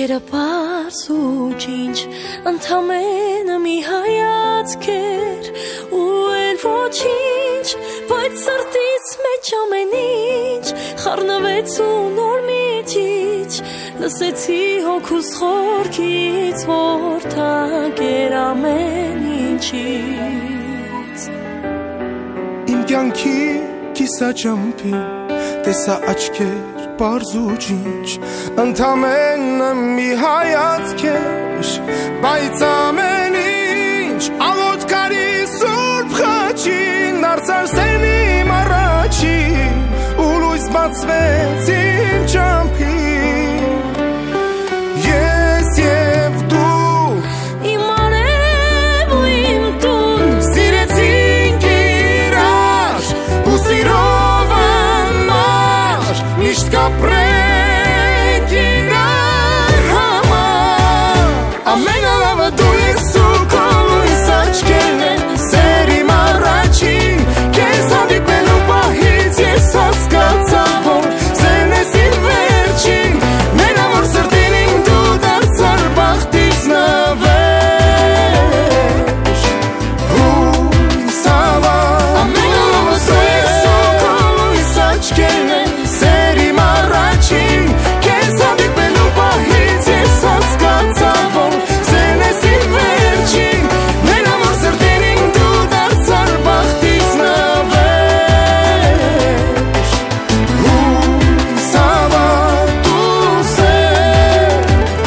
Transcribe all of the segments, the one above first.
աչքերը պարզ ու ջինջ ընդամենը մի հայացք էր ու էլ ոչինչ բայց սրտից մեջ ամեն ինչ խառնվեց ու նոր միջիչ լսեցի հոգուս խորքից որ թակեր ամեն ինչից իմ կյանքի կիսաճամփին տեսա աչքեր պարզ ու ջինջ ընդամենը մի հայացք էր բայց ամեն ինչ աղոտ կարի սուրբ խաչին դարձար սերն իմ առաջին ու լույս բացվեց իմ ճամփին ես և դու իմ արև ու իմ տուն սիրեցինք իրար ու սիրով անմար միշտ կապրենք իրար համար ամենալավը դու ես ու քո լույս աչքերն են սեր իմ առաջին քեզ հանդիպելու պահից ես հասկացա որ սերն ես իմ վերջին մենավոր սրտին իմ դու դարձար բախտից նվեր հույս հավատ ամենալավը դու ես ու քո լույս աչքերն են սեր իմ առաջին քեզ հանդիպելու պահից ես հասկացա որ սերն ես իմ վերջին մենավոր սրտին իմ դու դարձար բախտից նվեր հույս հավատ ու սեր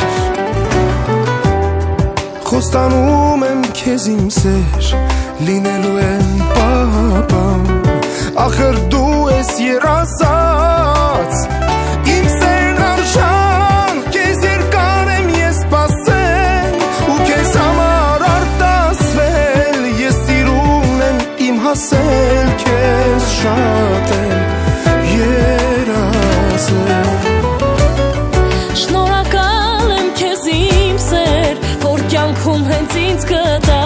խոստանում եմ քեզ իմ սեր լինելու եմ պապան ախր դու ես երազած իմ սերն արժան քեզ երկար եմ ես սպասել ու քեզ համար արտասվել ես սիրում եմ իմ հասել քեզ շատ եմ երազել Շնորհակալ եմ քեզ իմ սեր որ կյանքում հենց ինձ կտա